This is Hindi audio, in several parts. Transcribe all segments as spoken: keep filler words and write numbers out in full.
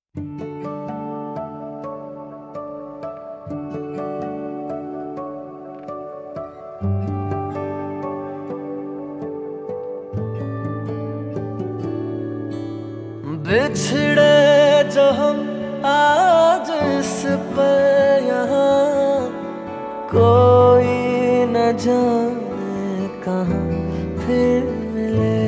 बिछड़े जो हम आज इस पर यहाँ, कोई न जाने कहाँ फिर मिले।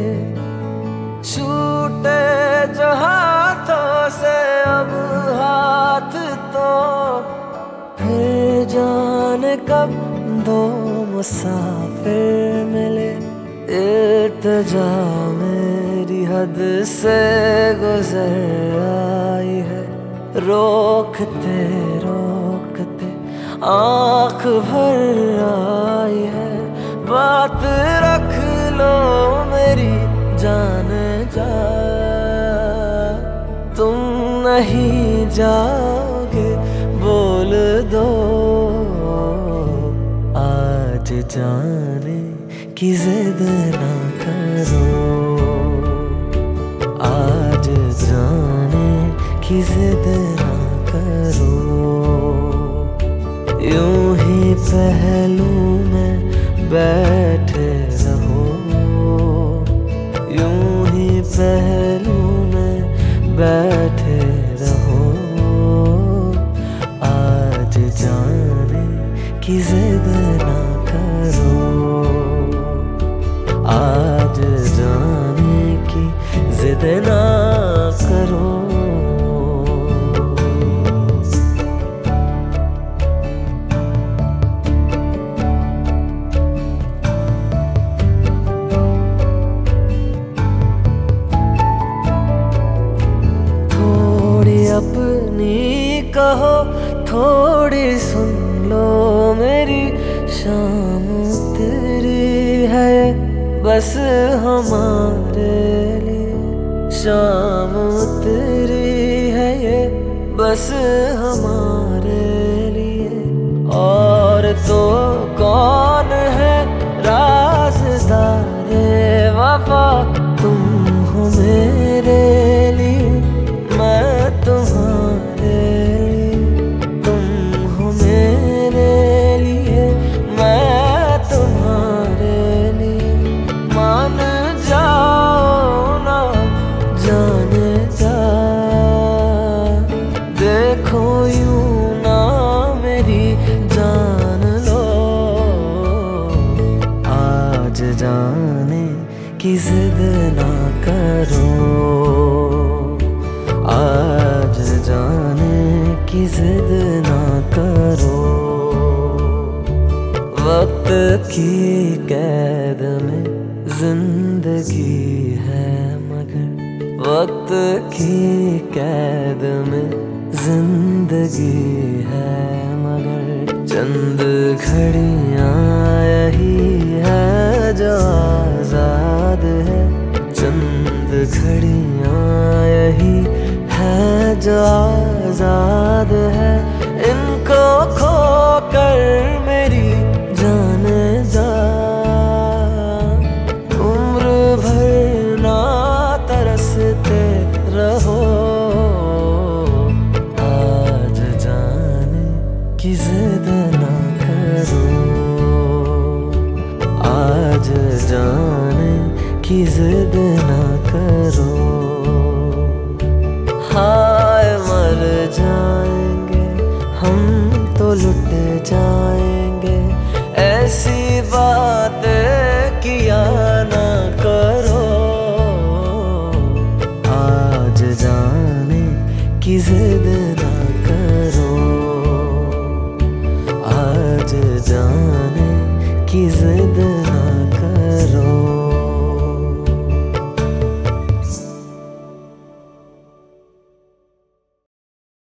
छूटे जो हाथों से अब हाथ, तो फिर जाने कब दो मुसाफिर मिले। इल्तिजा मेरी हद से गुजर आई है, रोकते रोकते आँख भर आई है। बात रख लो मेरी जान जा, तुम नहीं जाओगे बोल दो। आज जाने की जिद ना करो, आज जाने की जिद ना करो। यूं ही पहलू में बैठे रहो, यूं ही पहलू में बैठे रहो। आज जाने की जिद ना करो, आज जाने की जिद ना करो। थोड़ी अपनी कहो, थोड़ी सुन लो मेरी। शाम तेरी है बस हमारे लिए, शाम तेरी है ये बस हमारे लिए। और तो कौन है राज़दारे वफा, तुम हो मेरे लिए, मैं तुम्हारे लिए। तुम हो मेरे लिए, मैं तुम्हारे लिए। मान जाओ ना जाने जा, देखो यूं ना मेरी जान लो। आज जाने की जिद ना करो, आज जाने की जिद ना करो। वक्त की कैद में जिंदगी है मगर, वक्त की कैद में जिंदगी है मगर। चंद घड़ियां यही है जो आजाद है, चंद घड़ियां यही है जो आजाद है। इनको खो कर मेरी जान जा, उम्र भर ना तरसते रहो। आज जाने की जिद ना करो, आज जाने की जिद ना करो। हाय मर जाएंगे हम तो लुट जाएंगे, ऐसी बातें किया ना करो। आज जाने की जिद ना करो, आज जाने की जिद ना